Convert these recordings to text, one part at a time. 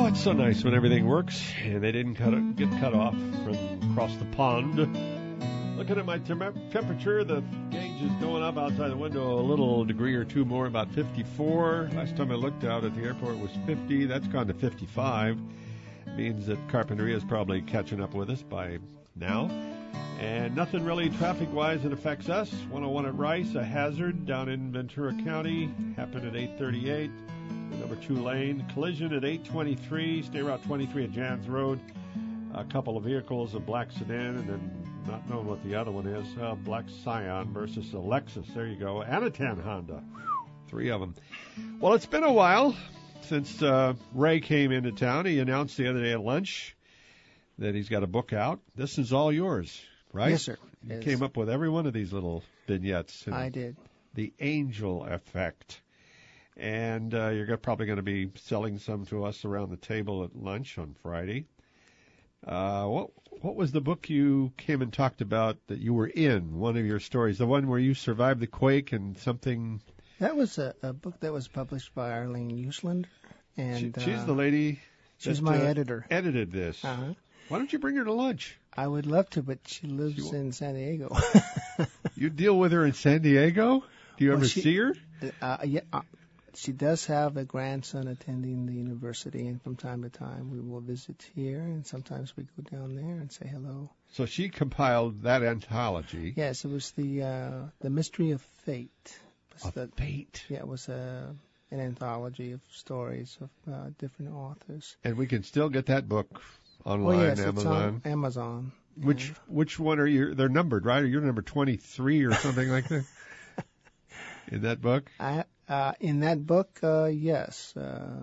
It's so nice when everything works and they didn't get cut off from across the pond. Looking at my temperature, the gauge is going up outside the window a little degree or two more, about 54. Last time I looked out at the airport it was 50. That's gone to 55. Means that Carpinteria is probably catching up with us by now. And nothing really traffic-wise that affects us. 101 at Rice, a hazard down in Ventura County, happened at 8:38. Number 2 lane. Collision at 8:23. Stay Route 23 at Jans Road. A couple of vehicles, a black sedan, and then not knowing what the other one is. Black Scion versus a Lexus. There you go. And a tan Honda. 3 of them. Well, it's been a while since Ray came into town. He announced the other day at lunch that he's got a book out. This is all yours, right? Yes, sir. You came up with every one of these little vignettes. I did. The Angel Effect. And you're probably going to be selling some to us around the table at lunch on Friday. What was the book you came and talked about that you were in, one of your stories, the one where you survived the quake and something? That was a book that was published by Arlene Usland. And she's the lady she's my editor. Edited this. Uh-huh. Why don't you bring her to lunch? I would love to, but she lives in San Diego. You deal with her in San Diego? Do you ever see her? Yeah. She does have a grandson attending the university, and from time to time we will visit here, and sometimes we go down there and say hello. So she compiled that anthology. Yes, it was the Mystery of Fate. Fate? Yeah, it was an anthology of stories of different authors. And we can still get that book online, yes, Amazon. It's on Amazon. Which one are you? They're numbered, right? Are you number 23 or something like that? In that book? In that book, yes.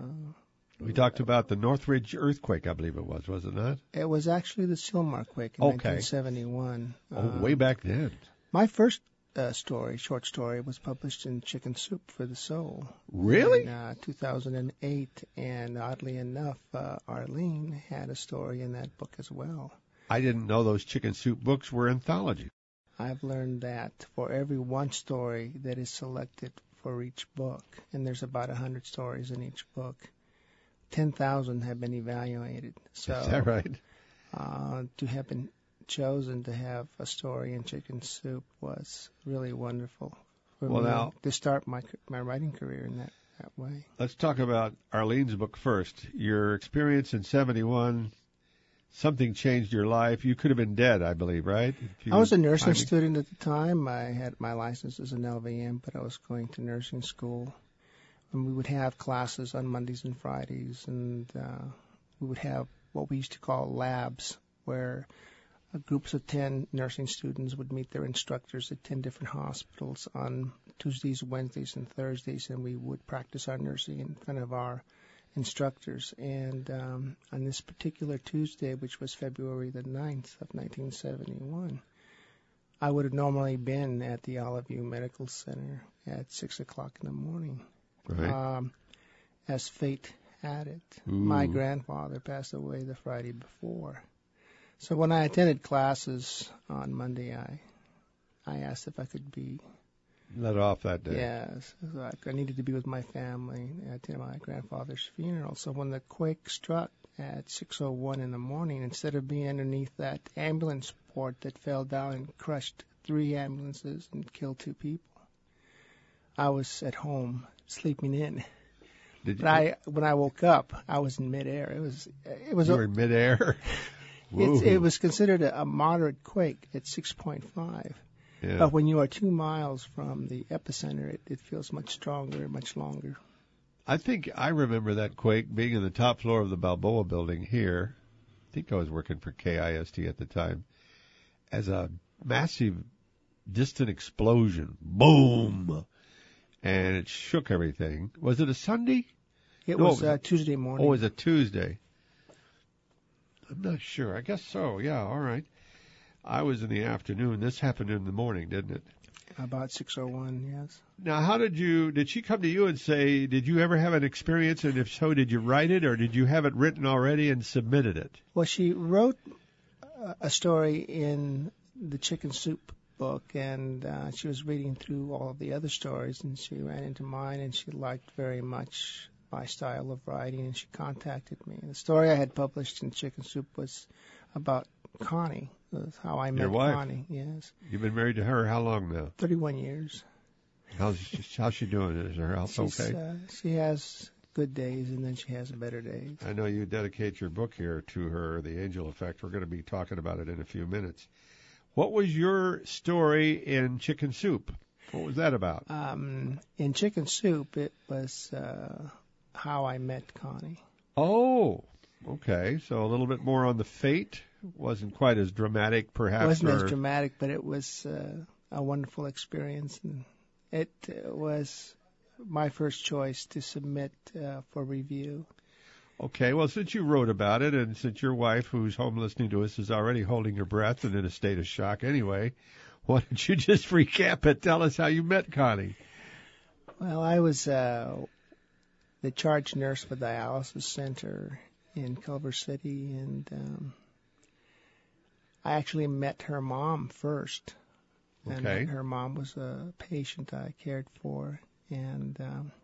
We talked about the Northridge earthquake, I believe it was it not? It was actually the Sylmar quake in 1971. Way back then. My first short story, was published in Chicken Soup for the Soul. Really? In 2008, and oddly enough, Arlene had a story in that book as well. I didn't know those Chicken Soup books were anthology. I've learned that for every one story that is selected for each book, and there's about 100 stories in each book, 10,000 have been evaluated. So, is that right? To have been chosen to have a story in Chicken Soup was really wonderful for me now, to start my writing career in that way. Let's talk about Arlene's book first. Your experience in 71, something changed your life. You could have been dead, I believe, right? I was a nursing student at the time. I had my license as an LVM, but I was going to nursing school. And we would have classes on Mondays and Fridays, and we would have what we used to call labs, where groups of 10 nursing students would meet their instructors at 10 different hospitals on Tuesdays, Wednesdays, and Thursdays, and we would practice our nursing in front of our instructors. And on this particular Tuesday, which was February the 9th of 1971, I would have normally been at the Olive View Medical Center at 6 o'clock in the morning. Right. As fate had it, Ooh. My grandfather passed away the Friday before. So when I attended classes on Monday, I asked if I could be let off that day. Yes, so I needed to be with my family at my grandfather's funeral. So when the quake struck at 6:01 in the morning, instead of being underneath that ambulance port that fell down and crushed 3 ambulances and killed 2 people, I was at home sleeping in. But when I woke up, I was in midair. It was. You were in midair. It was considered a moderate quake at 6.5. Yeah. But when you are 2 miles from the epicenter, it feels much stronger, much longer. I think I remember that quake being in the top floor of the Balboa building here. I think I was working for KIST at the time. As a massive, distant explosion. Boom! And it shook everything. Was it a Sunday? It was Tuesday morning. Oh, it was a Tuesday. I'm not sure. I guess so. Yeah, all right. I was in the afternoon. This happened in the morning, didn't it? About 6:01, yes. Now, did she come to you and say, did you ever have an experience, and if so, did you write it, or did you have it written already and submitted it? Well, she wrote a story in the Chicken Soup book, and she was reading through all of the other stories, and she ran into mine, and she liked very much my style of writing, and she contacted me. The story I had published in Chicken Soup was about Connie, was how I met Your wife. Connie. Yes, You've been married to her how long now? 31 years. How's she doing? Is her health okay? She has good days, and then she has better days. I know you dedicate your book here to her, The Angel Effect. We're going to be talking about it in a few minutes. What was your story in Chicken Soup? What was that about? In Chicken Soup, it was how I met Connie. Oh, okay. So a little bit more on the fate. Wasn't quite as dramatic, perhaps. It wasn't as dramatic, but it was a wonderful experience, and it was my first choice to submit for review. Okay, well, since you wrote about it, and since your wife, who's home listening to us, is already holding her breath and in a state of shock anyway, why don't you just recap it? Tell us how you met Connie. Well, I was the charge nurse for the dialysis center in Culver City, and I actually met her mom first. Okay. And her mom was a patient I cared for, and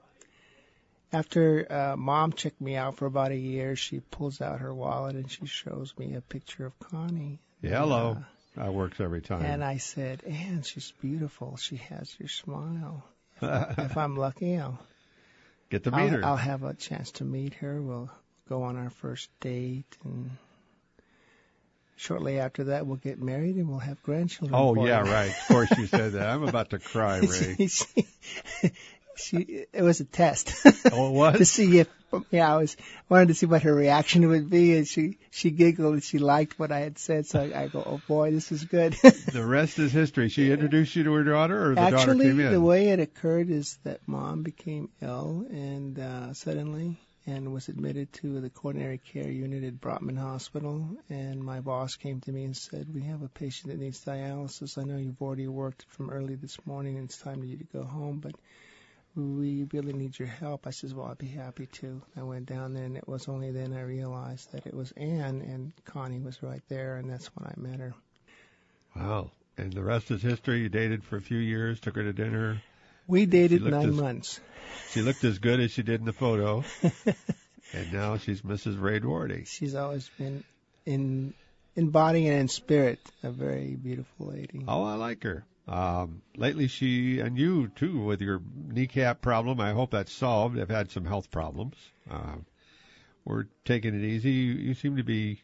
after Mom checked me out for about a year, she pulls out her wallet and she shows me a picture of Connie. Yeah, hello. That works every time. And I said, Ann, she's beautiful. She has your smile. If I'm lucky, I'll get to meet her. I'll have a chance to meet her. We'll go on our first date, and shortly after that, we'll get married and we'll have grandchildren. Oh, yeah, right. Of course you said that. I'm about to cry, Ray. It was a test. Oh, it was? To see if, I wanted to see what her reaction would be, and she giggled and she liked what I had said, so I go, oh boy, this is good. The rest is history. She introduced you to her daughter, or the daughter came in? Actually, the way it occurred is that Mom became ill and suddenly, and was admitted to the coronary care unit at Brotman Hospital, and my boss came to me and said, we have a patient that needs dialysis. I know you've already worked from early this morning and it's time for you to go home, but we really need your help. I says, well, I'd be happy to. I went down there, and it was only then I realized that it was Ann, and Connie was right there, and that's when I met her. Wow. And the rest is history. You dated for a few years, took her to dinner. We dated 9 months. She looked as good as she did in the photo, and now she's Mrs. Ray Doherty. She's always been, in body and in spirit, a very beautiful lady. Oh, I like her. Lately she, and you too, with your kneecap problem, I hope that's solved. I've had some health problems. We're taking it easy. You seem to be,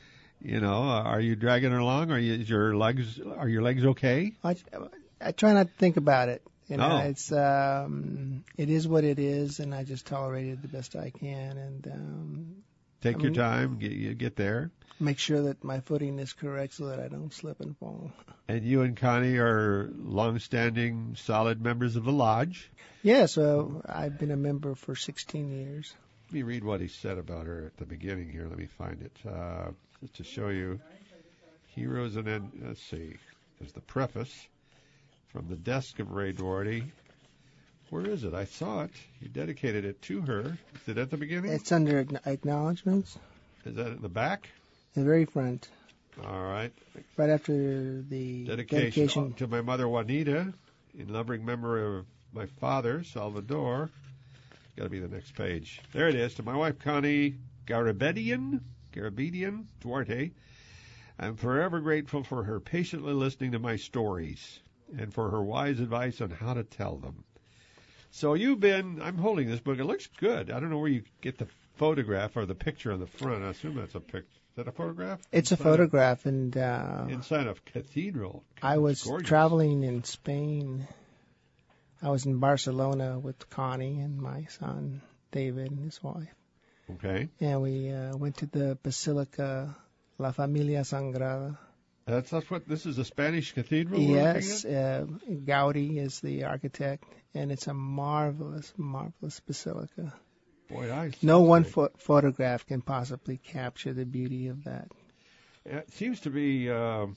are you dragging it along? Are your legs okay? I try not to think about it. It's, it is what it is, and I just tolerate it the best I can, and, take your time, get there. Make sure that my footing is correct so that I don't slip and fall. And you and Connie are long-standing, solid members of the lodge? Yeah, so I've been a member for 16 years. Let me read what he said about her at the beginning here. Let me find it. Just to show you. Heroes and then, let's see. There's the preface from the desk of Ray Doherty. Where is it? I saw it. You dedicated it to her. Is it at the beginning? It's under acknowledgments. Is that in the back? The very front. All right. Right after the dedication to my mother Juanita, in loving memory of my father Salvador. Got to be the next page. There it is. To my wife Connie Garabedian Duarte. I'm forever grateful for her patiently listening to my stories and for her wise advice on how to tell them. So I'm holding this book. It looks good. I don't know where you get the photograph or the picture on the front. I assume that's a picture. Is that a photograph? It's a photograph, and inside of cathedral. I was traveling in Spain. I was in Barcelona with Connie and my son David and his wife. Okay. And we went to the Basilica La Familia Sagrada. That's what this is, a Spanish cathedral. Yes, Gaudi is the architect, and it's a marvelous, marvelous basilica. Boy, no one photograph can possibly capture the beauty of that. It seems to be,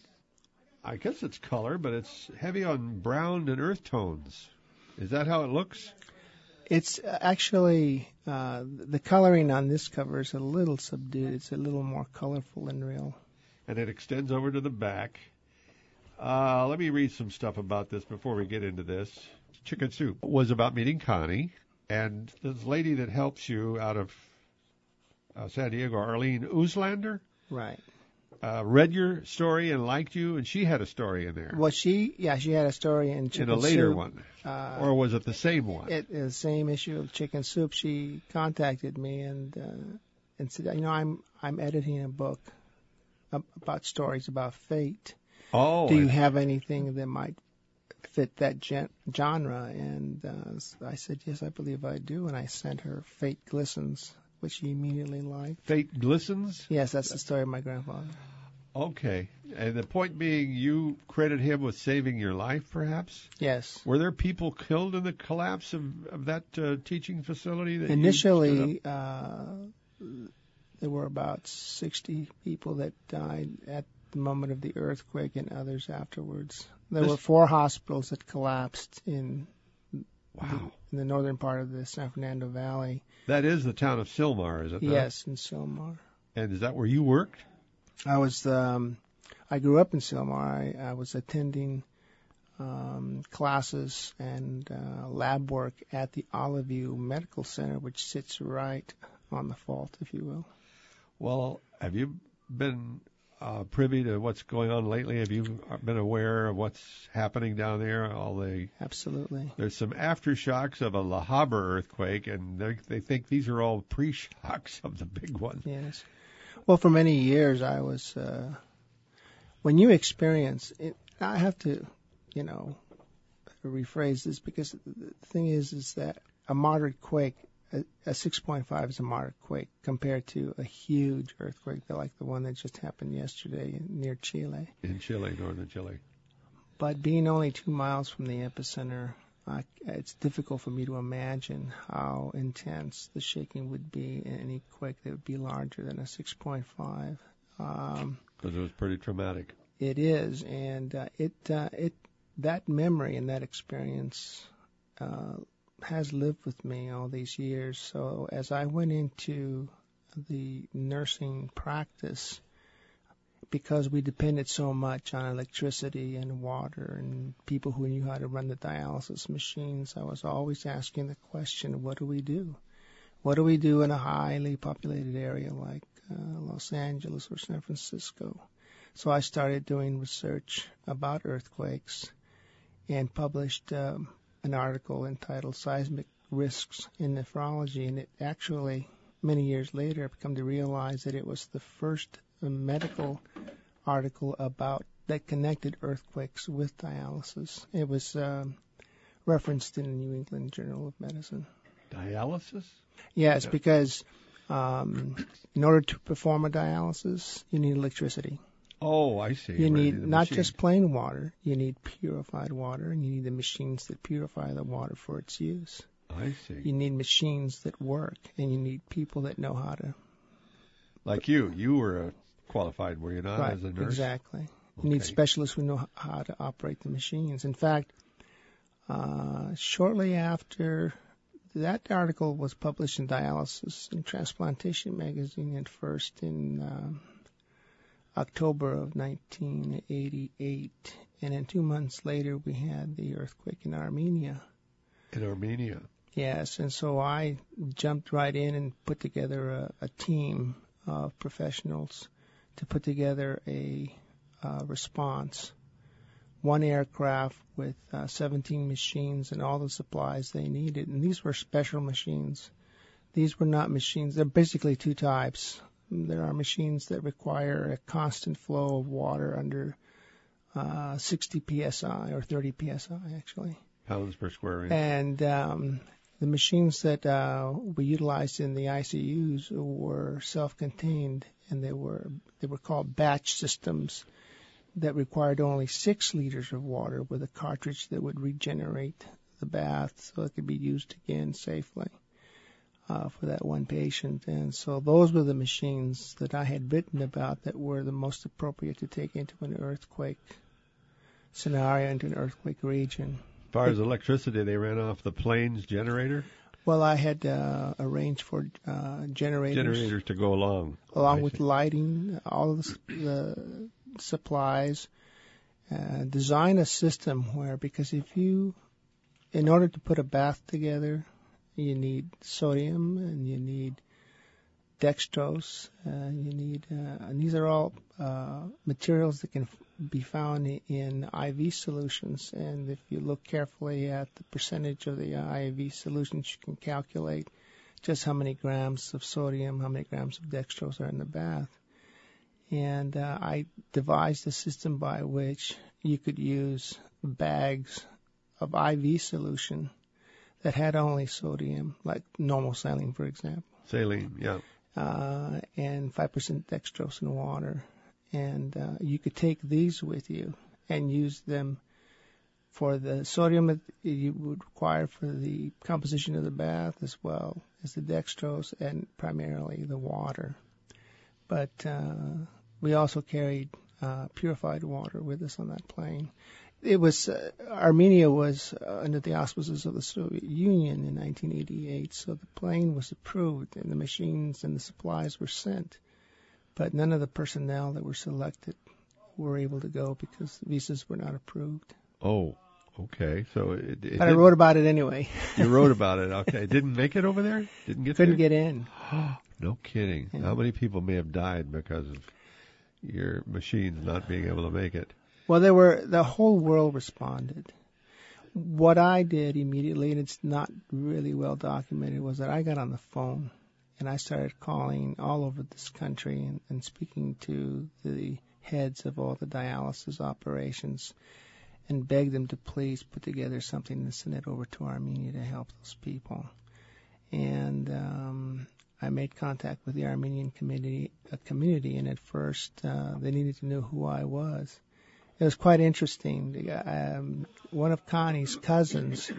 I guess it's color, but it's heavy on brown and earth tones. Is that how it looks? It's actually, the coloring on this cover is a little subdued. It's a little more colorful than real. And it extends over to the back. Let me read some stuff about this before we get into this. Chicken Soup was about meeting Connie. And this lady that helps you out of San Diego, Arlene Uslander, Right. Read your story and liked you, and she had a story in there. Well, she had a story in Chicken In a later Soup. one. Or was it the same one? It is the same issue of Chicken Soup. She contacted me and said, I'm editing a book about stories about fate. Oh. Do you have anything that might fit that genre? And I said, yes, I believe I do. And I sent her Fate Glistens, which she immediately liked. Fate Glistens? Yes, that's the story of my grandfather. Okay. And the point being, you credit him with saving your life, perhaps? Yes. Were there people killed in the collapse of that teaching facility? That Initially, there were about 60 people that died at the moment of the earthquake and others afterwards. There were 4 hospitals that collapsed in the northern part of the San Fernando Valley. That is the town of Sylmar, is it not? Yes, in Sylmar. And is that where you worked? I grew up in Sylmar. I was attending classes and lab work at the Olive View Medical Center, which sits right on the fault, if you will. Well, have you been privy to what's going on lately? Have you been aware of what's happening down there? Absolutely. There's some aftershocks of a La Habra earthquake, and they think these are all pre-shocks of the big one. Yes. Well, for many years, I was, when you experience it, I have to, rephrase this, because the thing is that a moderate quake, a 6.5 is a moderate quake compared to a huge earthquake like the one that just happened yesterday near Chile. In Chile, northern Chile. But being only 2 miles from the epicenter, it's difficult for me to imagine how intense the shaking would be in any quake that would be larger than a 6.5. Because it was pretty traumatic. It is, and that memory and that experience has lived with me all these years. So as I went into the nursing practice, because we depended so much on electricity and water and people who knew how to run the dialysis machines, I was always asking the question, what do we do? What do we do in a highly populated area like Los Angeles or San Francisco? So I started doing research about earthquakes and published an article entitled Seismic Risks in Nephrology, and it actually, many years later, I've come to realize that it was the first medical article that connected earthquakes with dialysis. It was referenced in the New England Journal of Medicine. Dialysis? Yes, because in order to perform a dialysis, you need electricity. Oh, I see. You need not just plain water, you need purified water, and you need the machines that purify the water for its use. I see. You need machines that work, and you need people that know how to. Like you were qualified, were you not, right, as a nurse? Exactly. You need specialists who know how to operate the machines. In fact, shortly after that article was published in Dialysis and Transplantation magazine at first in October of 1988, and then 2 months later we had the earthquake in Armenia. In Armenia? Yes, and so I jumped right in and put together a team of professionals to put together a response. One aircraft with 17 machines and all the supplies they needed. And these were special machines. These were not machines. They're basically 2 types. There are machines that require a constant flow of water under 60 psi or 30 psi, actually. Pounds per square inch. And the machines that we utilized in the ICUs were self-contained, and they were called batch systems that required only 6 liters of water with a cartridge that would regenerate the bath so it could be used again safely for that one patient. And so those were the machines that I had written about that were the most appropriate to take into an earthquake scenario, into an earthquake region. As far as electricity, they ran off the plane's generator? Well, I had arranged for generators. Generators to go along. With lighting, all of the supplies, design a system where, because in order to put a bath together, You need sodium, and you need dextrose. And these are all materials that can be found in IV solutions. And if you look carefully at the percentage of the IV solutions, you can calculate just how many grams of sodium, how many grams of dextrose are in the bath. And I devised a system by which you could use bags of IV solution that had only sodium, like normal saline, for example. Saline, yeah. And 5% dextrose in water. And you could take these with you and use them for the sodium that you would require for the composition of the bath, as well as the dextrose and primarily the water. But we also carried purified water with us on that plane. It was Armenia was under the auspices of the Soviet Union in 1988, so the plane was approved and the machines and the supplies were sent, but none of the personnel that were selected were able to go because the visas were not approved. Oh, okay. So but I wrote about it anyway. You wrote about it. Okay. Didn't make it over there? Couldn't get in. No kidding. Yeah. How many people may have died because of your machines not being able to make it? Well, the whole world responded. What I did immediately, and it's not really well documented, was that I got on the phone and I started calling all over this country and speaking to the heads of all the dialysis operations and begged them to please put together something and send it over to Armenia to help those people. And I made contact with the Armenian community, and at first they needed to know who I was. It was quite interesting. One of Connie's cousins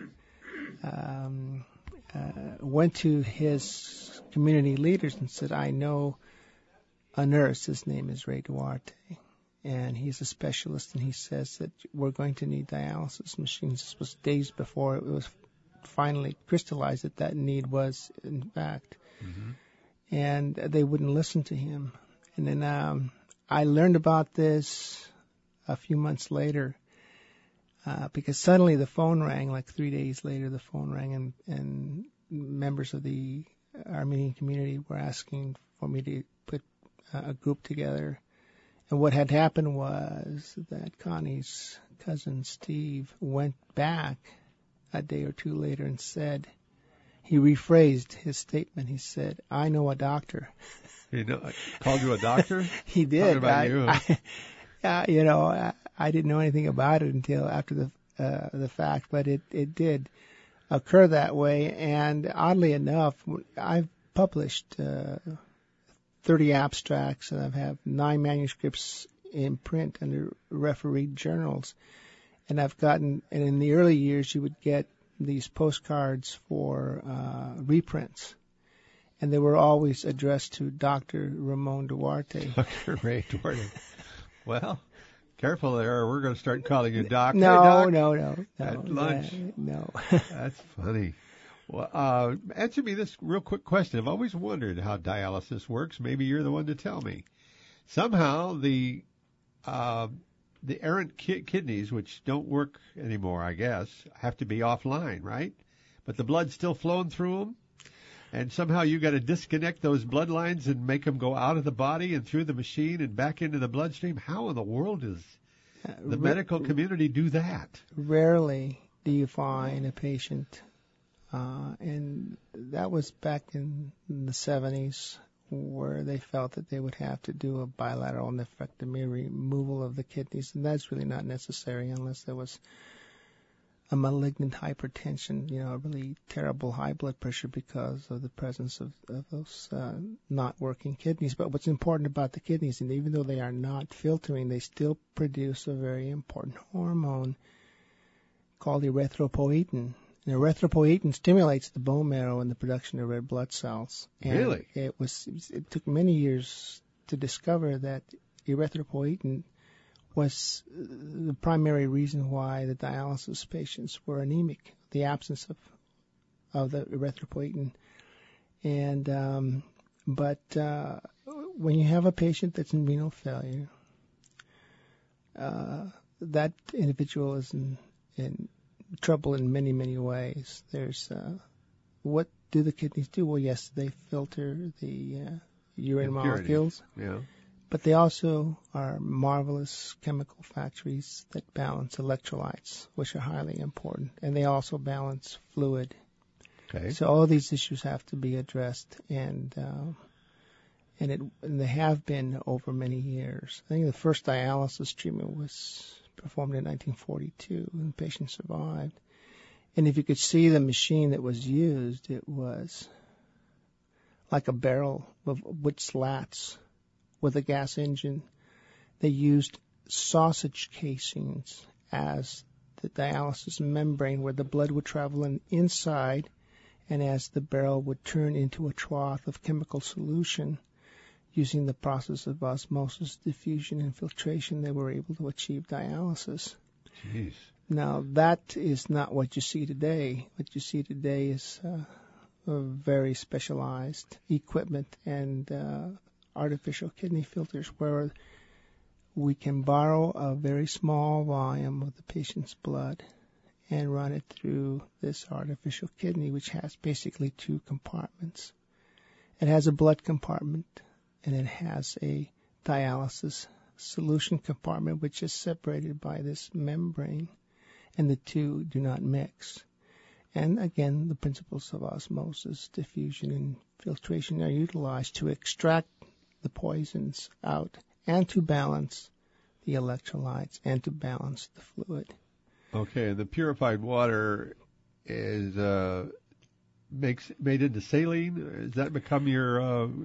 went to his community leaders and said, I know a nurse, his name is Ray Duarte, and he's a specialist, and he says that we're going to need dialysis machines. This was days before it was finally crystallized that need was, in fact. Mm-hmm. And they wouldn't listen to him. And then I learned about this a few months later, because suddenly the phone rang, like 3 days later the phone rang, and members of the Armenian community were asking for me to put a group together. And what had happened was that Connie's cousin Steve went back a day or two later and said, he rephrased his statement. He said, I know a doctor. He called you a doctor? He did. About you. I didn't know anything about it until after the fact, but it did occur that way. And oddly enough, I've published 30 abstracts, and I have 9 manuscripts in print under refereed journals. And and in the early years, you would get these postcards for reprints. And they were always addressed to Dr. Ramon Duarte. Dr. Ray Duarte. Well, careful there. We're going to start calling you Doc. No, hey, Doc. No. At lunch. No. That's funny. Well, answer me this real quick question. I've always wondered how dialysis works. Maybe you're the one to tell me. Somehow the errant kidneys, which don't work anymore, I guess, have to be offline, right? But the blood's still flowing through them. And somehow you got to disconnect those blood lines and make them go out of the body and through the machine and back into the bloodstream. How in the world does the medical community do that? Rarely do you find a patient, and that was back in the 70s, where they felt that they would have to do a bilateral nephrectomy, removal of the kidneys, and that's really not necessary unless there was a malignant hypertension, a really terrible high blood pressure because of the presence of those not working kidneys. But what's important about the kidneys, and even though they are not filtering, they still produce a very important hormone called erythropoietin. And erythropoietin stimulates the bone marrow and the production of red blood cells. And really? It took many years to discover that erythropoietin was the primary reason why the dialysis patients were anemic, the absence of the erythropoietin. And but when you have a patient that's in renal failure, that individual is in trouble in many, many ways. There's what do the kidneys do? Well, yes, they filter the urine molecules. Yeah. But they also are marvelous chemical factories that balance electrolytes, which are highly important. And they also balance fluid. Okay. So all these issues have to be addressed, and they have been over many years. I think the first dialysis treatment was performed in 1942, and the patient survived. And if you could see the machine that was used, it was like a barrel with slats with a gas engine. They used sausage casings as the dialysis membrane where the blood would travel inside, and as the barrel would turn into a trough of chemical solution, using the process of osmosis, diffusion, and filtration, they were able to achieve dialysis. Jeez. Now, that is not what you see today. What you see today is a very specialized equipment and artificial kidney filters where we can borrow a very small volume of the patient's blood and run it through this artificial kidney, which has basically two compartments. It has a blood compartment, and it has a dialysis solution compartment, which is separated by this membrane, and the two do not mix. And again, the principles of osmosis, diffusion, and filtration are utilized to extract the poisons out and to balance the electrolytes and to balance the fluid. Okay, the purified water is made into saline. Does that become your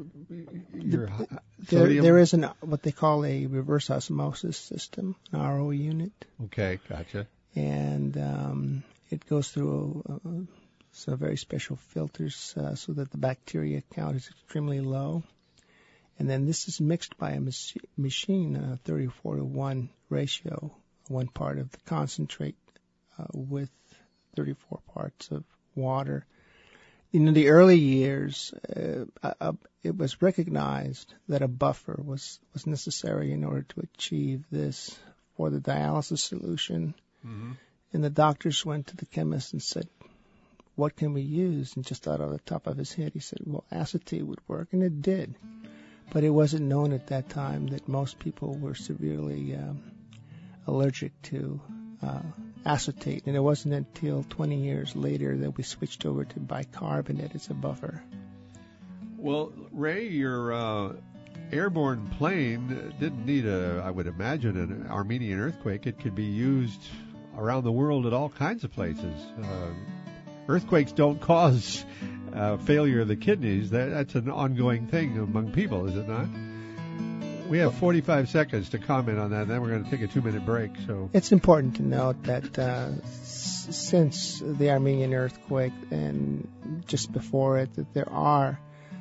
sodium? There is what they call a reverse osmosis system, an RO unit. Okay, gotcha. And it goes through some very special filters so that the bacteria count is extremely low. And then this is mixed by a machine, a 34-to-1 ratio, 1 part of the concentrate with 34 parts of water. In the early years, it was recognized that a buffer was necessary in order to achieve this for the dialysis solution. Mm-hmm. And the doctors went to the chemist and said, what can we use? And just out of the top of his head, he said, well, acetate would work, and it did. But it wasn't known at that time that most people were severely allergic to acetate. And it wasn't until 20 years later that we switched over to bicarbonate as a buffer. Well, Ray, your airborne plane didn't need I would imagine, an Armenian earthquake. It could be used around the world at all kinds of places. Earthquakes don't cause failure of the kidneys. That's an ongoing thing among people, is it not? We have 45 seconds to comment on that, and then we're going to take a 2-minute break. So it's important to note that since the Armenian earthquake and just before it, that there are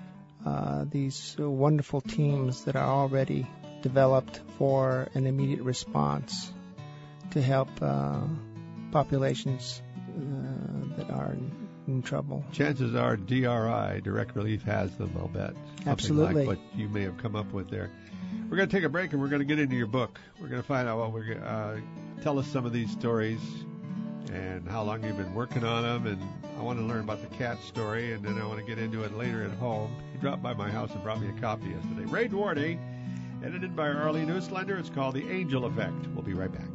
these wonderful teams that are already developed for an immediate response to help populations that are in trouble. Chances are DRI, Direct Relief, has them, I'll bet. Something Absolutely. like what you may have come up with there. We're going to take a break, and we're going to get into your book. We're going to find out tell us some of these stories and how long you've been working on them. And I want to learn about the cat story, and then I want to get into it later at home. He dropped by my house and brought me a copy yesterday. Ray Duarte, edited by Arlene Oostlander. It's called The Angel Effect. We'll be right back.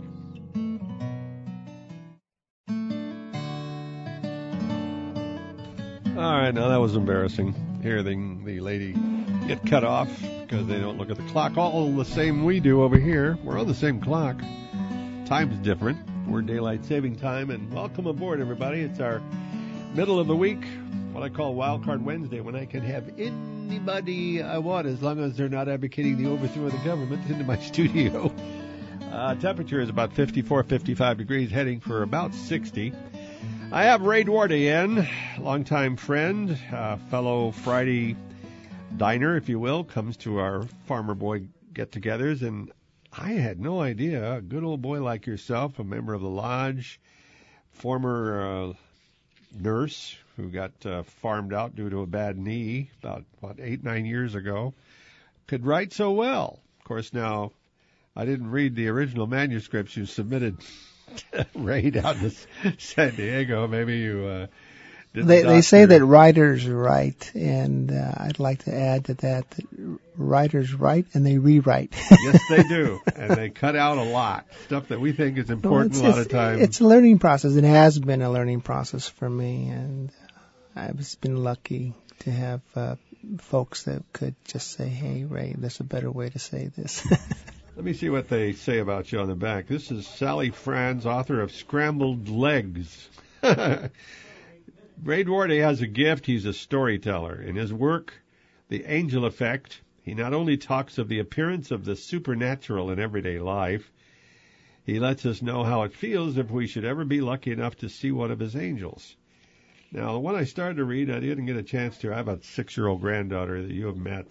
All right, now that was embarrassing. Hearing the lady get cut off because they don't look at the clock all the same we do over here. We're on the same clock. Time's different. We're daylight saving time, and welcome aboard, everybody. It's our middle of the week, what I call Wild Card Wednesday, when I can have anybody I want as long as they're not advocating the overthrow of the government into my studio. Temperature is about 54, 55 degrees, heading for about 60. I have Ray Duarte in, longtime friend, fellow Friday diner, if you will, comes to our Farmer Boy get-togethers, and I had no idea, a good old boy like yourself, a member of the lodge, former nurse who got farmed out due to a bad knee about 8-9 years ago, could write so well. Of course, now, I didn't read the original manuscripts you submitted Ray down to San Diego. Maybe you They say that writers write, and I'd like to add to that writers write and they rewrite. Yes, they do, and they cut out a lot stuff that we think is important. A lot of times, it's a learning process. It has been a learning process for me, and I've been lucky to have folks that could just say, "Hey, Ray, there's a better way to say this." Let me see what they say about you on the back. This is Sally Franz, author of Scrambled Legs. Ray Duarte has a gift. He's a storyteller. In his work, The Angel Effect, he not only talks of the appearance of the supernatural in everyday life, he lets us know how it feels if we should ever be lucky enough to see one of his angels. Now, when I started to read, I didn't get a chance to. I have a 6-year-old granddaughter that you have met.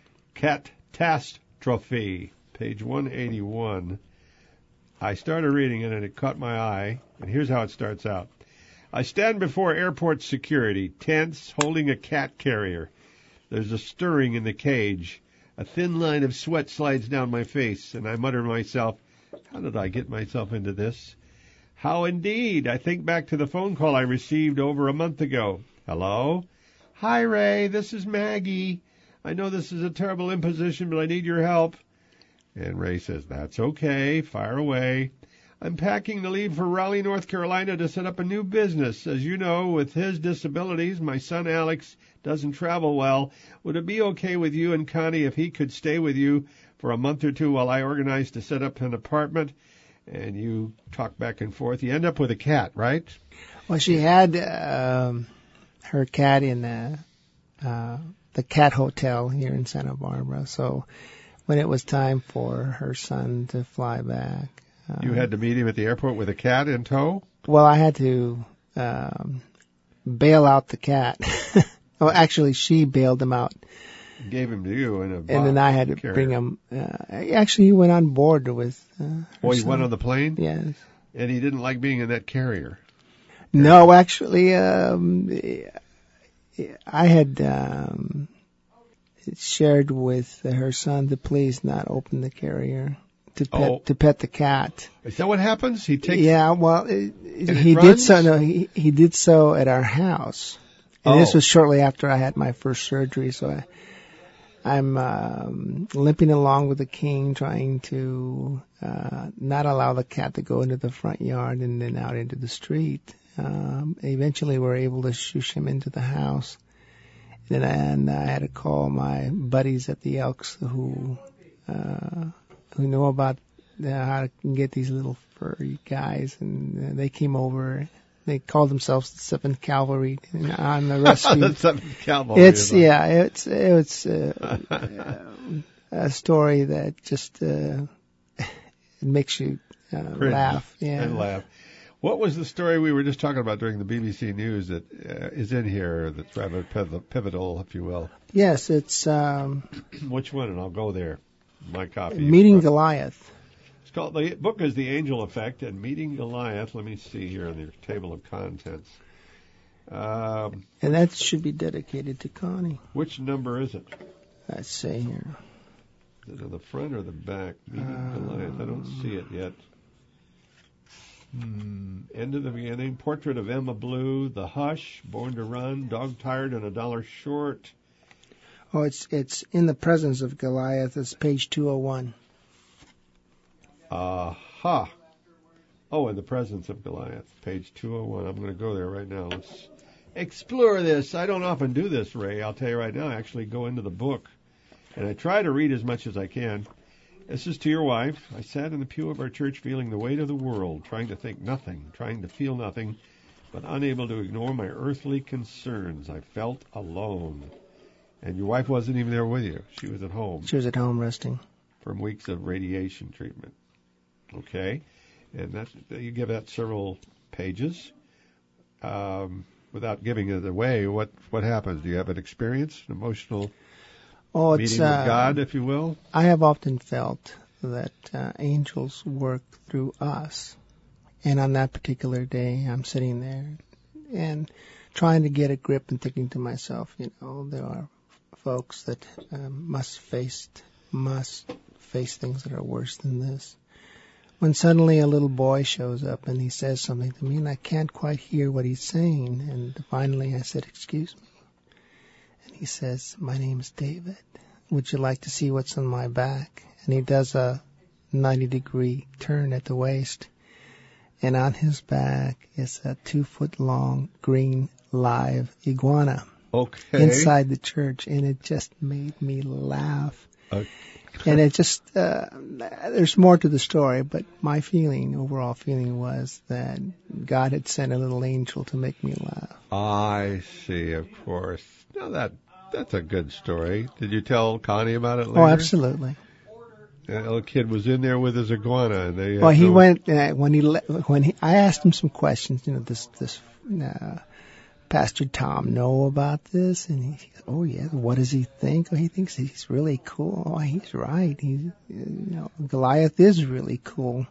Catastrophe, page 181. I started reading it, and it caught my eye, and here's how it starts out. I stand before airport security, tense, holding a cat carrier. There's a stirring in the cage. A thin line of sweat slides down my face, and I mutter to myself, how did I get myself into this? How indeed? I think back to the phone call I received over a month ago. Hello? Hi, Ray. This is Maggie. I know this is a terrible imposition, but I need your help. And Ray says, that's okay. Fire away. I'm packing to leave for Raleigh, North Carolina to set up a new business. As you know, with his disabilities, my son Alex doesn't travel well. Would it be okay with you and Connie if he could stay with you for a month or two while I organize to set up an apartment? And you talk back and forth. You end up with a cat, right? Well, she had her cat in the cat hotel here in Santa Barbara. So when it was time for her son to fly back, you had to meet him at the airport with a cat in tow? Well, I had to bail out the cat. Well, actually, she bailed him out. Gave him to you in a box. And then I had to bring him. Actually, he went on board with he went on the plane? Yes. And he didn't like being in that carrier? No, actually, I had shared with her son to please not open the carrier. To pet the cat. Is that what happens? He takes. Yeah, well, he did so. No, he did so at our house, and this was shortly after I had my first surgery. So I'm limping along with the cane, trying to not allow the cat to go into the front yard and then out into the street. Eventually, we were able to shoosh him into the house, and I had to call my buddies at the Elks who know about how to get these little furry guys, and they came over. They called themselves the 7th Cavalry on the rescue. The 7th Cavalry. It's a story that just it makes you laugh. Yeah, and laugh. What was the story we were just talking about during the BBC News that is in here that's rather pivotal, if you will? Yes, it's which one? And I'll go there. My copy. Meeting Goliath. It's called, the book is The Angel Effect and Meeting Goliath. Let me see here in the table of contents. And that should be dedicated to Connie. Which number is it? Let's see here. Is it on the front or the back? Meeting Goliath. I don't see it yet. End of the beginning. Portrait of Emma Blue. The Hush. Born to Run. Dog Tired and $1 Short. Oh, it's In the Presence of Goliath. It's page 201. Aha. Oh, In the Presence of Goliath, page 201. I'm going to go there right now. Let's explore this. I don't often do this, Ray. I'll tell you right now. I actually go into the book, and I try to read as much as I can. This is to your wife. I sat in the pew of our church feeling the weight of the world, trying to think nothing, trying to feel nothing, but unable to ignore my earthly concerns. I felt alone. And your wife wasn't even there with you. She was at home. She was at home resting. From weeks of radiation treatment. Okay? And that's, you give that several pages. Without giving it away, what happens? Do you have an experience, an emotional meeting with God, if you will? I have often felt that angels work through us. And on that particular day, I'm sitting there and trying to get a grip and thinking to myself, there are folks that must face things that are worse than this. when suddenly a little boy shows up and he says something to me, and I can't quite hear what he's saying. And finally I said, "Excuse me." And he says, "My name's David. Would you like to see what's on my back?" And he does a 90-degree turn at the waist. And on his back is a 2-foot-long green live iguana. Okay. Inside the church. And it just made me laugh. Okay. And it just, there's more to the story, but my overall feeling was that God had sent a little angel to make me laugh. I see, of course. Now that's a good story. Did you tell Connie about it later? Oh, absolutely. The little kid was in there with his iguana, and they. Well, he went I asked him some questions. This Pastor Tom know about this, and he said, "Oh yeah, what does he think?" Oh, he thinks he's really cool. Oh, he's right. Goliath is really cool.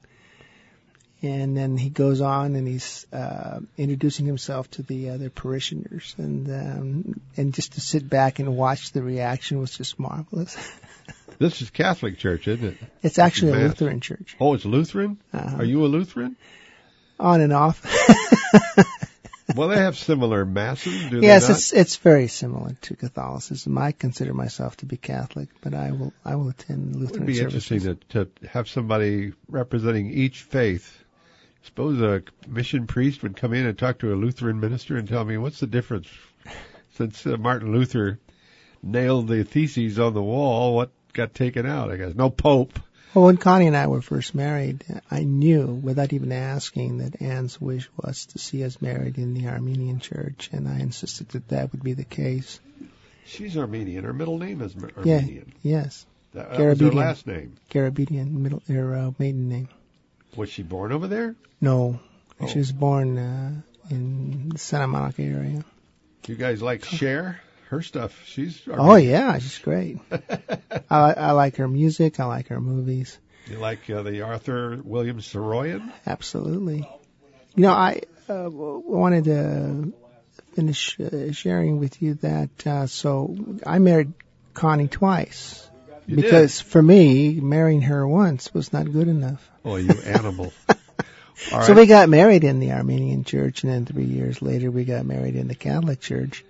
And then he goes on and he's introducing himself to the other parishioners, and just to sit back and watch the reaction was just marvelous. This is Catholic church, isn't it? It's actually a Lutheran church. Oh, it's Lutheran? Uh-huh. Are you a Lutheran? On and off. Well, they have similar masses, do yes, they not? it's very similar to Catholicism. I consider myself to be Catholic, but I will attend Lutheran services. It would be interesting to have somebody representing each faith. Suppose a mission priest would come in and talk to a Lutheran minister and tell me, what's the difference? Since Martin Luther nailed the theses on the wall, what got taken out? I guess no pope. Well, when Connie and I were first married, I knew, without even asking, that Anne's wish was to see us married in the Armenian church, and I insisted that would be the case. She's Armenian. Her middle name is Armenian. Yeah, yes. That was her last name. Garabedian, her maiden name. Was she born over there? No. Oh. She was born in the Santa Monica area. You guys like Cher? Her stuff, she's Armenian. Oh, yeah, she's great. I like her music. I like her movies. You like the Arthur Williams Soroyan? Absolutely. I wanted to finish sharing with you that, so I married Connie twice. You because did? For me, marrying her once was not good enough. Oh, you animal. All right. So we got married in the Armenian church, and then 3 years later we got married in the Catholic church.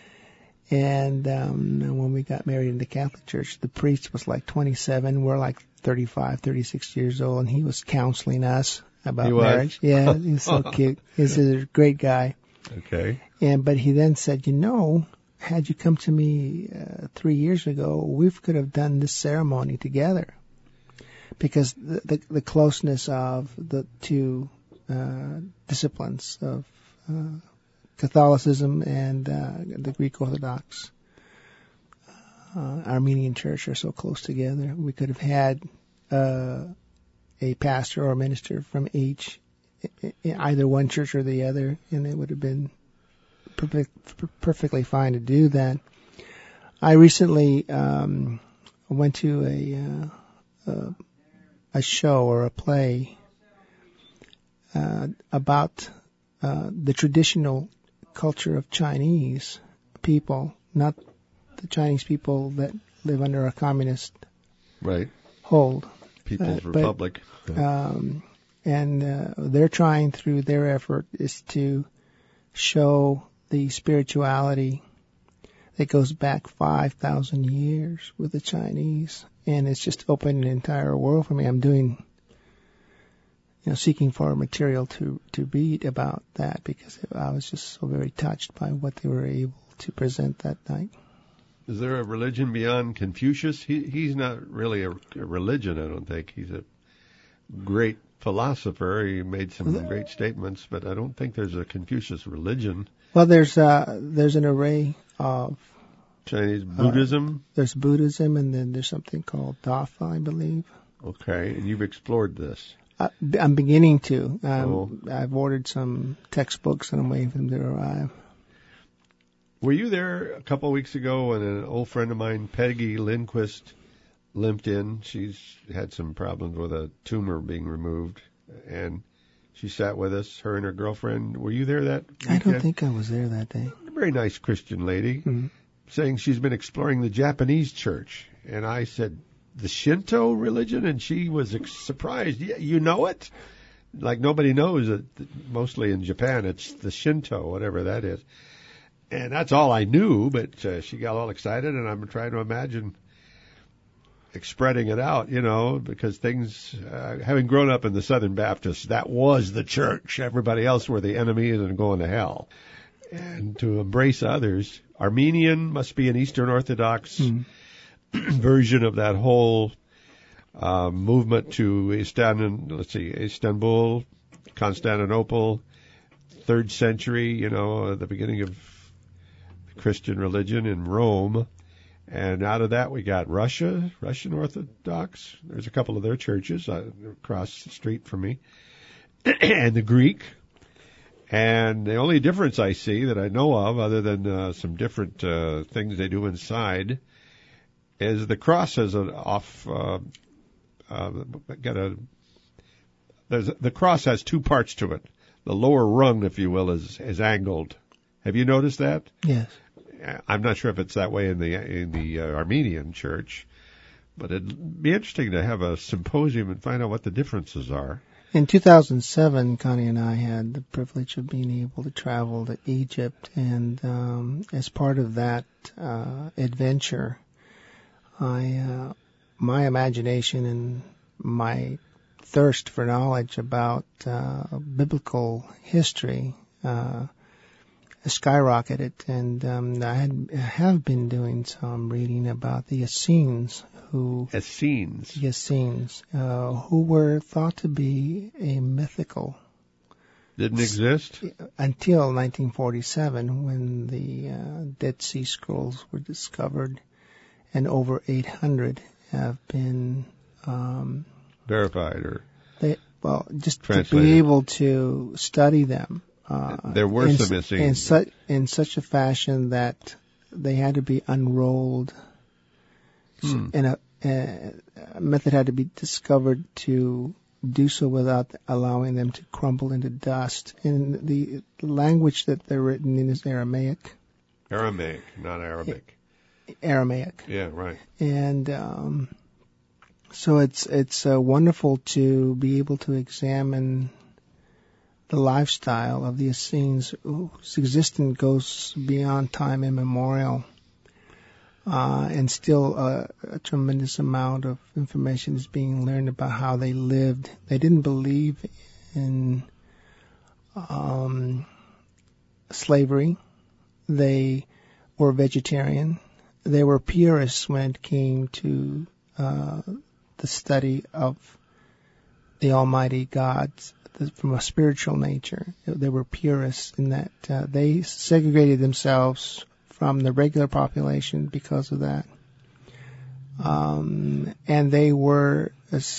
And when we got married in the Catholic church, the priest was like 27. We're like 35, 36 years old, and he was counseling us about marriage. Yeah, he's so cute. He's a great guy. Okay. But he then said, had you come to me 3 years ago, we could have done this ceremony together. Because the closeness of the two disciplines of Catholicism and the Greek Orthodox Armenian Church are so close together. We could have had a pastor or a minister from each, either one church or the other, and it would have been perfectly fine to do that. I recently went to a show or a play about the traditional culture of Chinese people, not the Chinese people that live under a communist hold. People's Republic. And they're trying through their effort is to show the spirituality that goes back 5,000 years with the Chinese. And it's just opened an entire world for me. I'm doing seeking for material to read about that because I was just so very touched by what they were able to present that night. Is there a religion beyond Confucius? He's not really a religion, I don't think. He's a great philosopher. He made some great statements, but I don't think there's a Confucius religion. Well, there's an array of Chinese Buddhism. There's Buddhism, and then there's something called Dafa, I believe. Okay, and you've explored this. I'm beginning to. I've ordered some textbooks, and I'm waiting for them to arrive. Were you there a couple of weeks ago when an old friend of mine, Peggy Lindquist, limped in? She's had some problems with a tumor being removed, and she sat with us, her and her girlfriend. Were you there that weekend? I don't think I was there that day. A very nice Christian lady, saying she's been exploring the Japanese church. And I said, the Shinto religion, and she was surprised. Yeah, you know it? Like nobody knows it. Mostly in Japan, it's the Shinto, whatever that is. And that's all I knew, but she got all excited, and I'm trying to imagine spreading it out, because things, having grown up in the Southern Baptist, that was the church. Everybody else were the enemies and going to hell. And to embrace others, Armenian must be an Eastern Orthodox version of that whole movement to Istanbul, Constantinople, 3rd century, the beginning of Christian religion in Rome. And out of that, we got Russian Orthodox. There's a couple of their churches across the street from me. And the Greek. And the only difference I see that I know of, other than some different things they do inside, is the cross has the cross has two parts to it. The lower rung, if you will, is angled. Have you noticed that? Yes. I'm not sure if it's that way in the Armenian church, but it'd be interesting to have a symposium and find out what the differences are. In 2007, Connie and I had the privilege of being able to travel to Egypt, and as part of that adventure, my imagination and my thirst for knowledge about biblical history skyrocketed, and I have been doing some reading about the Essenes, who were thought to be a mythical. Didn't exist? Until 1947, when the Dead Sea Scrolls were discovered, and over 800 have been verified or just translated. To be able to study them. There were some missing. In such a fashion that they had to be unrolled, and a method had to be discovered to do so without allowing them to crumble into dust. And the language that they're written in is Aramaic. Aramaic, not Arabic. Aramaic. Yeah, right. And so it's wonderful to be able to examine the lifestyle of the Essenes, whose existence goes beyond time immemorial, and still a tremendous amount of information is being learned about how they lived. They didn't believe in slavery. They were vegetarian. They were purists when it came to the study of the Almighty God from a spiritual nature. They were purists in that they segregated themselves from the regular population because of that. And they were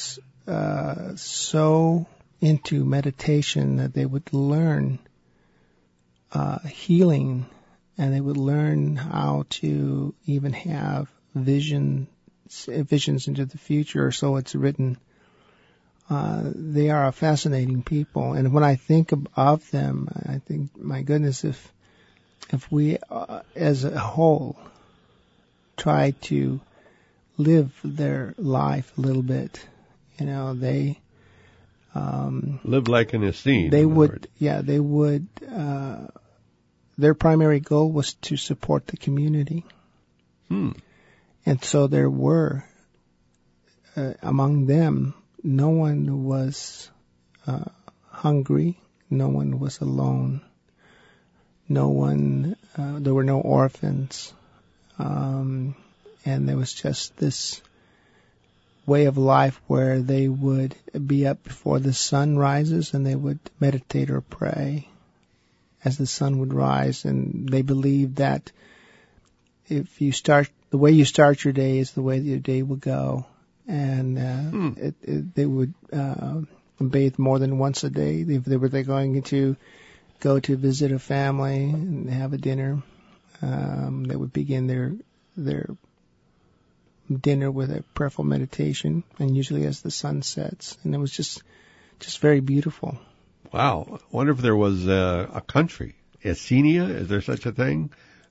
so into meditation that they would learn healing, and they would learn how to even have visions into the future, so it's written. They are a fascinating people, and when I think of them, I think, my goodness, if we, as a whole, try to live their life a little bit, they live like an Essene. They would, they would. Their primary goal was to support the community, and so there were among them. No one was hungry. No one was alone. No one. There were no orphans, and there was just this way of life where they would be up before the sun rises, and they would meditate or pray as the sun would rise. And they believed that if you start the way you start your day is the way your day will go. And they would bathe more than once a day. If they were going to go to visit a family and have a dinner, they would begin their dinner with a prayerful meditation, and usually as the sun sets. And it was just very beautiful. Wow. I wonder if there was a country. Essenia, is there such a thing?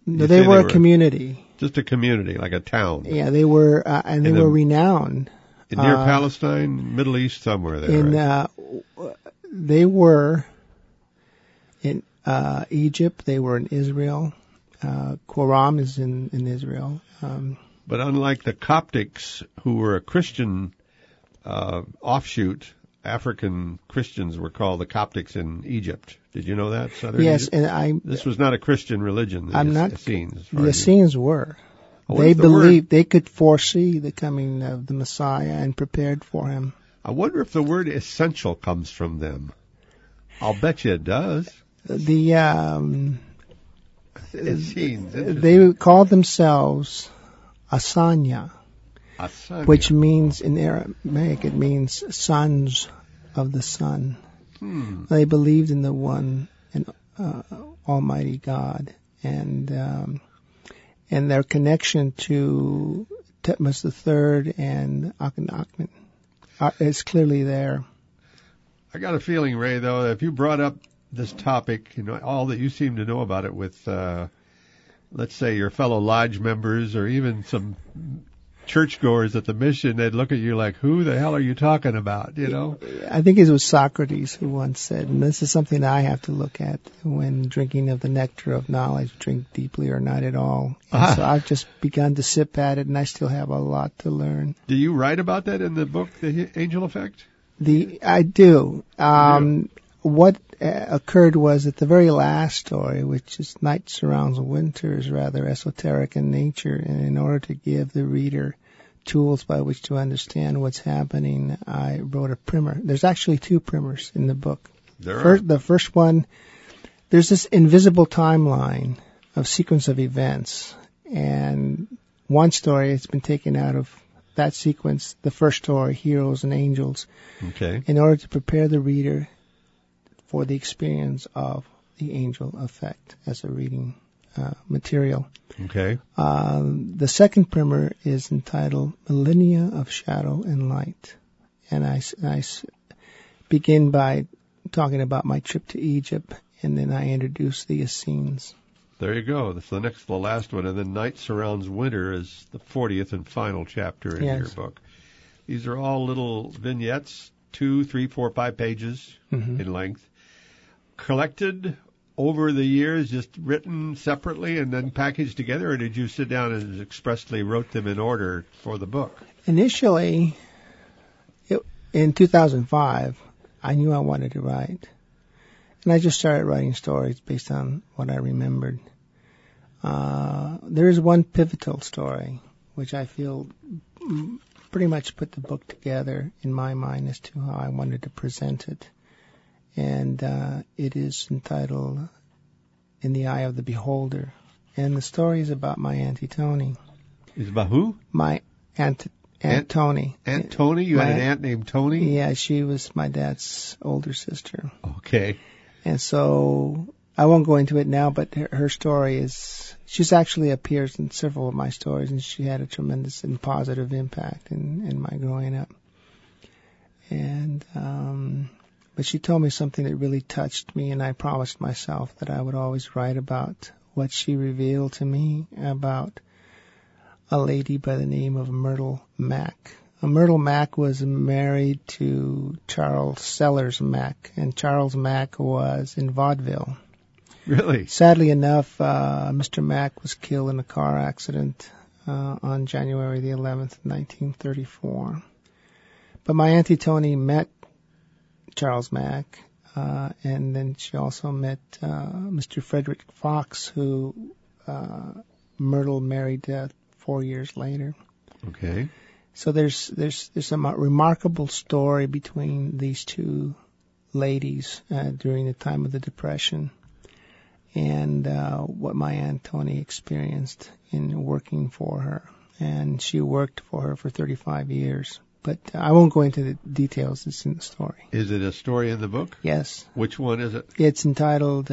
No, they were a community. Just a community, like a town. Yeah, they were, and they were renowned. Near Palestine, Middle East, somewhere there. Right? They were in Egypt. They were in Israel. Qumran is in Israel. But unlike the Coptics, who were a Christian offshoot, African Christians were called the Coptics in Egypt. Did you know that? Southern yes, Egypt? and this was not a Christian religion. I'm not. Essenes, the Essenes were. They believed they could foresee the coming of the Messiah and prepared for him. I wonder if the word essential comes from them. I'll bet you it does. Essenes, they called themselves Asanya, which means in Aramaic it means sons of the sun. They believed in the one and Almighty God, and their connection to Thutmose III and Akhenaten is clearly there. I got a feeling, Ray, though, that if you brought up this topic, all that you seem to know about it with, let's say, your fellow lodge members or even some churchgoers at the mission, they'd look at you like, who the hell are you talking about, I think it was Socrates who once said, and this is something that I have to look at when drinking of the nectar of knowledge, drink deeply or not at all. And so I've just begun to sip at it, and I still have a lot to learn. Do you write about that in the book, The Angel Effect? I do. What occurred was that the very last story, which is Night Surrounds Winter, is rather esoteric in nature, and in order to give the reader tools by which to understand what's happening, I wrote a primer. There's actually two primers in the book. The first one, there's this invisible timeline of sequence of events, and one story has been taken out of that sequence, the first story, Heroes and Angels, in order to prepare the reader for the experience of the angel effect as a reading material. Okay. The second primer is entitled Millennia of Shadow and Light, and I begin by talking about my trip to Egypt, and then I introduce the Essenes. There you go. That's the last one, and then Night Surrounds Winter is the 40th and final chapter in your book. These are all little vignettes, 2, 3, 4, 5 pages in length, collected over the years, just written separately and then packaged together, or did you sit down and expressly wrote them in order for the book? Initially, in 2005, I knew I wanted to write, and I just started writing stories based on what I remembered. There is one pivotal story which I feel pretty much put the book together in my mind as to how I wanted to present it. And it is entitled In the Eye of the Beholder. And the story is about my Auntie Tony. Is about who? My Aunt Tony. Aunt Tony? You had an aunt named Tony? Yeah, she was my dad's older sister. Okay. And so I won't go into it now, but her story is, she's actually appears in several of my stories, and she had a tremendous and positive impact in my growing up. And but she told me something that really touched me, and I promised myself that I would always write about what she revealed to me about a lady by the name of Myrtle Mack. Myrtle Mack was married to Charles Sellers Mack, and Charles Mack was in vaudeville. Really? Sadly enough, Mr. Mack was killed in a car accident on January the 11th, 1934. But my Auntie Tony met Charles Mack, and then she also met Mr. Frederick Fox, who Myrtle married 4 years later. Okay. So there's a remarkable story between these two ladies during the time of the Depression, and what my Aunt Tony experienced in working for her. And she worked for her for 35 years. But I won't go into the details. It's in the story. Is it a story in the book? Yes. Which one is it? It's entitled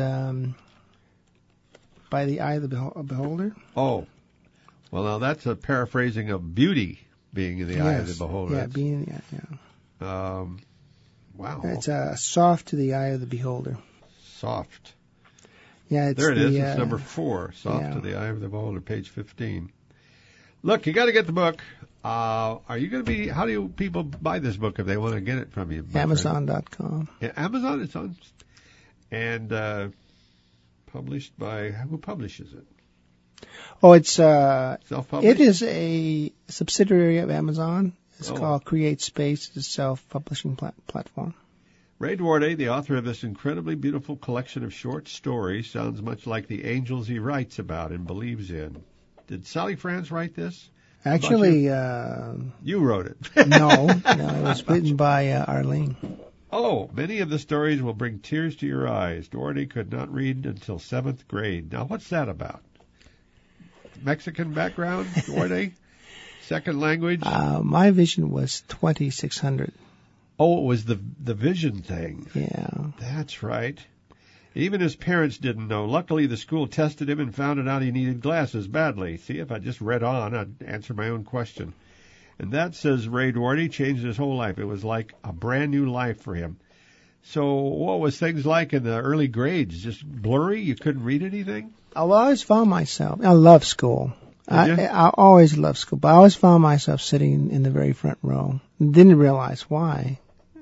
By the Eye of the Beholder. Oh. Well, now that's a paraphrasing of beauty being in the eye of the beholder. Yeah, being, yeah. Wow. It's soft to the eye of the beholder. Soft. Yeah, it's there it is. It's number 4, Soft to the Eye of the Beholder, page 15. Look, you got to get the book. Are you going to be? How do people buy this book if they want to get it from you? Amazon.com. Yeah, Amazon. It's on, and published by who publishes it? Oh, it's self-published. It is a subsidiary of Amazon. It's called Create Space. It's a self-publishing platform. Ray Duarte, the author of this incredibly beautiful collection of short stories, sounds much like the angels he writes about and believes in. Did Sally France write this? Actually, you wrote it. No, it was written by Arlene. Oh, many of the stories will bring tears to your eyes. Duarte could not read until 7th grade. Now, what's that about? Mexican background, Duarte? Second language? My vision was 2600. Oh, it was the vision thing. Yeah. That's right. Even his parents didn't know. Luckily, the school tested him and found out he needed glasses badly. See, if I just read on, I'd answer my own question. And that, says Ray Duarte, changed his whole life. It was like a brand new life for him. So what was things like in the early grades? Just blurry? You couldn't read anything? I always found myself, I love school. I always loved school, but I always found myself sitting in the very front row. Didn't realize why.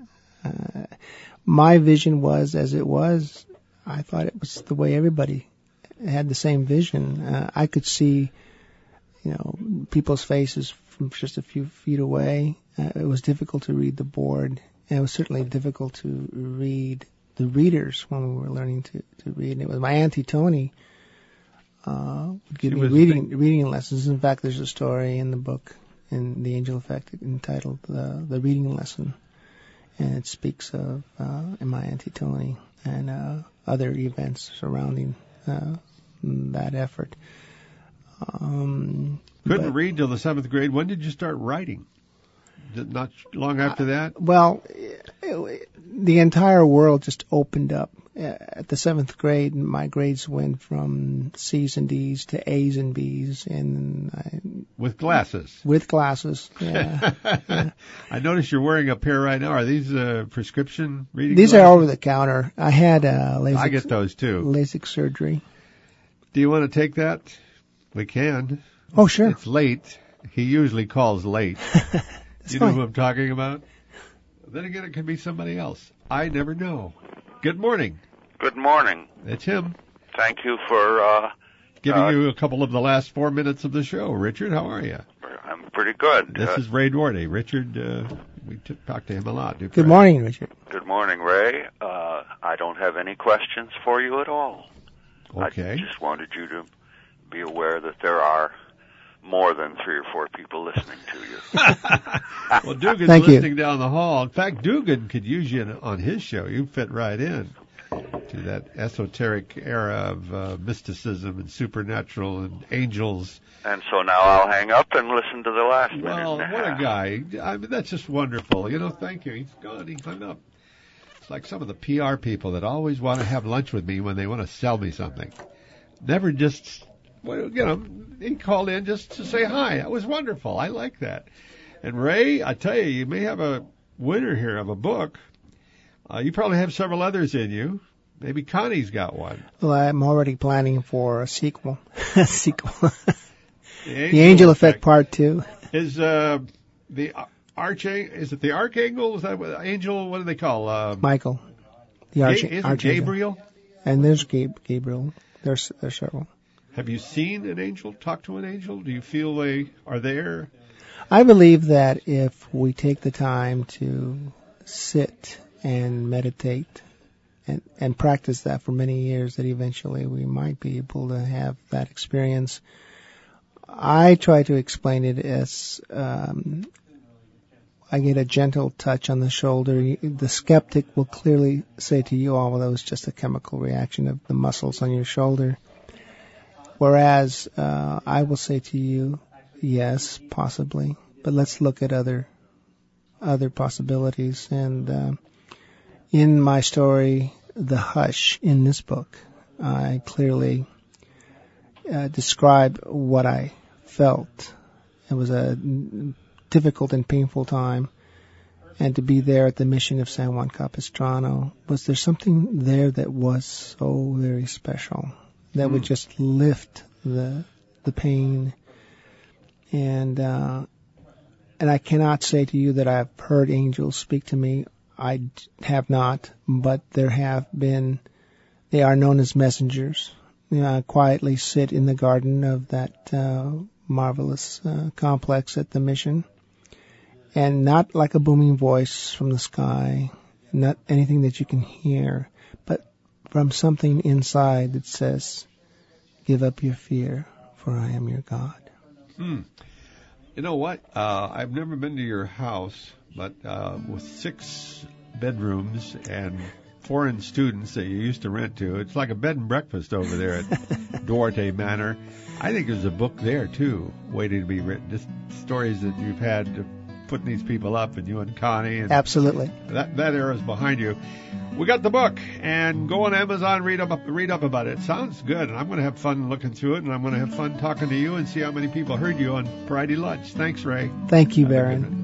My vision was as it was. I thought it was the way everybody had the same vision. I could see, people's faces from just a few feet away. It was difficult to read the board, and it was certainly difficult to read the readers when we were learning to read. And it was my Auntie Tony would give me reading lessons. In fact, there's a story in the book, in The Angel Effect, entitled The Reading Lesson, and it speaks of my Auntie Tony and other events surrounding that effort. Couldn't read till the 7th grade. When did you start writing? Not long after that? Well, the entire world just opened up. At the 7th grade, my grades went from C's and D's to A's and B's. With glasses? With glasses, yeah. Yeah. I notice you're wearing a pair right now. Are these prescription reading These glasses? are over the counter. I had LASIK. I get those too. LASIK surgery. Do you want to take that? We can. Oh, sure. It's late. He usually calls late. You know who I'm talking about? Then again, it could be somebody else. I never know. Good morning. Good morning. It's him. Thank you for giving you a couple of the last 4 minutes of the show. Richard, how are you? I'm pretty good. This is Ray Duarte. Richard, we talked to him a lot. Good morning, Richard. Good morning, Ray. I don't have any questions for you at all. Okay. I just wanted you to be aware that there are more than 3 or 4 people listening to you. Well, Dugan's listening down the hall. In fact, Dugan could use you on his show. You fit right in to that esoteric era of mysticism and supernatural and angels. And so now I'll hang up and listen to the last minute. Well, what a guy. I mean, that's just wonderful. Thank you. He's gone. He hung up. It's like some of the PR people that always want to have lunch with me when they want to sell me something. Never just... Well, he called in just to say hi. That was wonderful. I like that. And Ray, I tell you, you may have a winner here of a book. You probably have several others in you. Maybe Connie's got one. Well, I'm already planning for a sequel. The Angel Effect Part 2. Is the Archangel? Is it the Archangel? Is that what Angel? What do they call? Michael. The Archangel. Gabriel? And there's Gabriel. There's several. Have you seen an angel? Talked to an angel? Do you feel they are there? I believe that if we take the time to sit and meditate and practice that for many years, that eventually we might be able to have that experience. I try to explain it as I get a gentle touch on the shoulder. The skeptic will clearly say to you, oh, well, that was just a chemical reaction of the muscles on your shoulder. Whereas I will say to you, yes, possibly, but let's look at other possibilities. And in my story, The Hush, in this book, I clearly describe what I felt. It was a difficult and painful time, and to be there at the mission of San Juan Capistrano, was there something there that was so very special, that would just lift the pain? And I cannot say to you that I've heard angels speak to me. I have not, but there have been. They are known as messengers. Quietly sit in the garden of that marvelous complex at the mission, and not like a booming voice from the sky, not anything that you can hear, but from something inside that says, "Give up your fear, for I am your God." You know what? I've never been to your house, but with 6 bedrooms and foreign students that you used to rent to, it's like a bed and breakfast over there at Duarte Manor. I think there's a book there, too, waiting to be written. Just stories that you've had to put these people up, and you and Connie. And absolutely. That era's behind you. We got the book, and go on Amazon, read up about it. It sounds good, and I'm going to have fun looking through it, and I'm going to have fun talking to you and see how many people heard you on Friday Lunch. Thanks, Ray. Thank you, Baron.